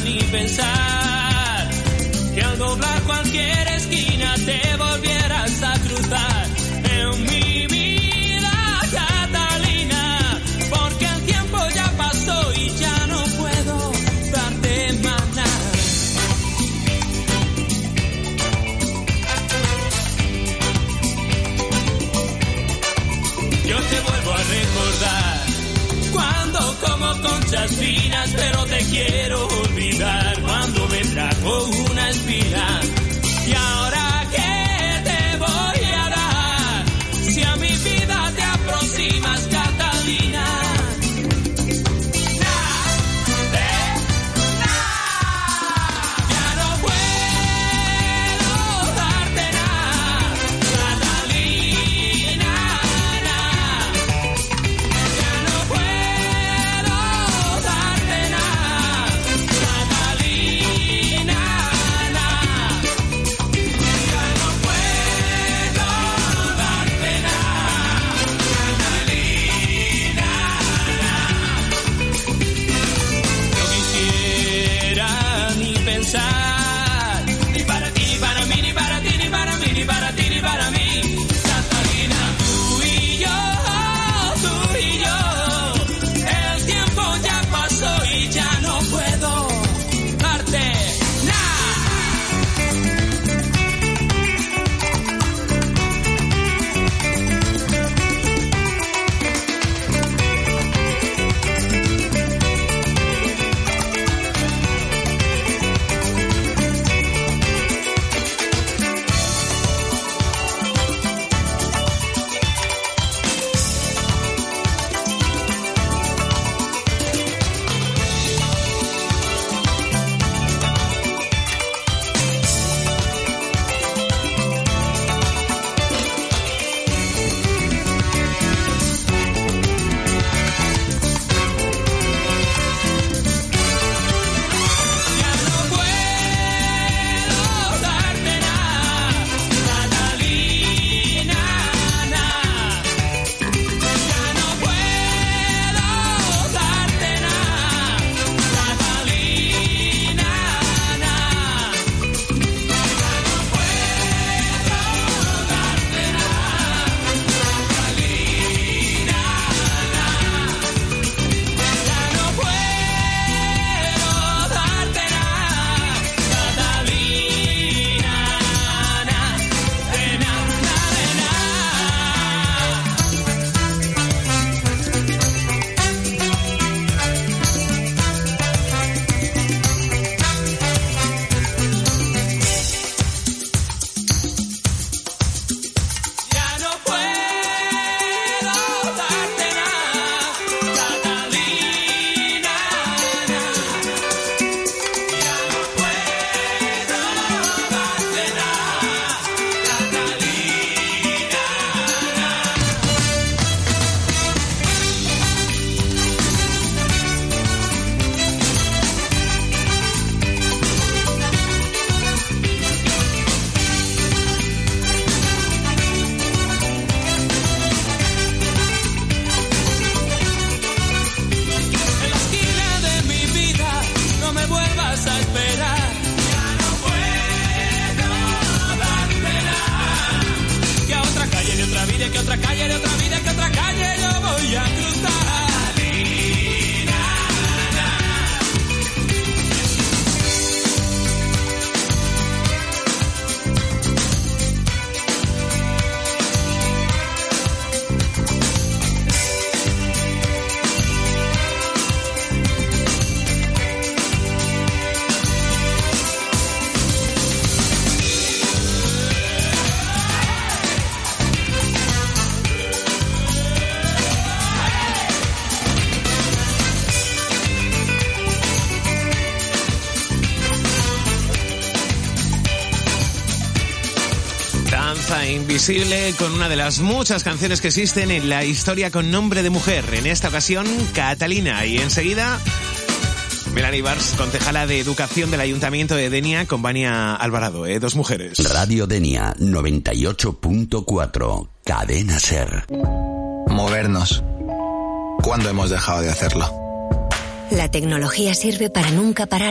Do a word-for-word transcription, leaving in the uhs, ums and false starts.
ni pensar que al doblar cualquier esquina te volvieras a cruzar en mi vida, Catalina, porque el tiempo ya pasó y ya no puedo darte más nada. Yo te vuelvo a recordar cuando como conchas finas, pero te quiero olvidar cuando me trajo una espina. Y ahora ¿qué te voy a dar si a mi vida te aproximas, Catalina? Ni para ti, ni para mí, ni para ti, ni para mí, ni para ti, ni para mí, Catalina, tú y yo, tú y yo, el tiempo ya pasó y ya no puedo darte Invisible, con una de las muchas canciones que existen en la historia con nombre de mujer. En esta ocasión, Catalina. Y enseguida, Melanie Bars, concejala de Educación del Ayuntamiento de Denia, con Vania Alvarado, ¿eh? Dos mujeres. Radio Denia, noventa y ocho punto cuatro. Cadena SER. Movernos. ¿Cuándo hemos dejado de hacerlo? La tecnología sirve para nunca parar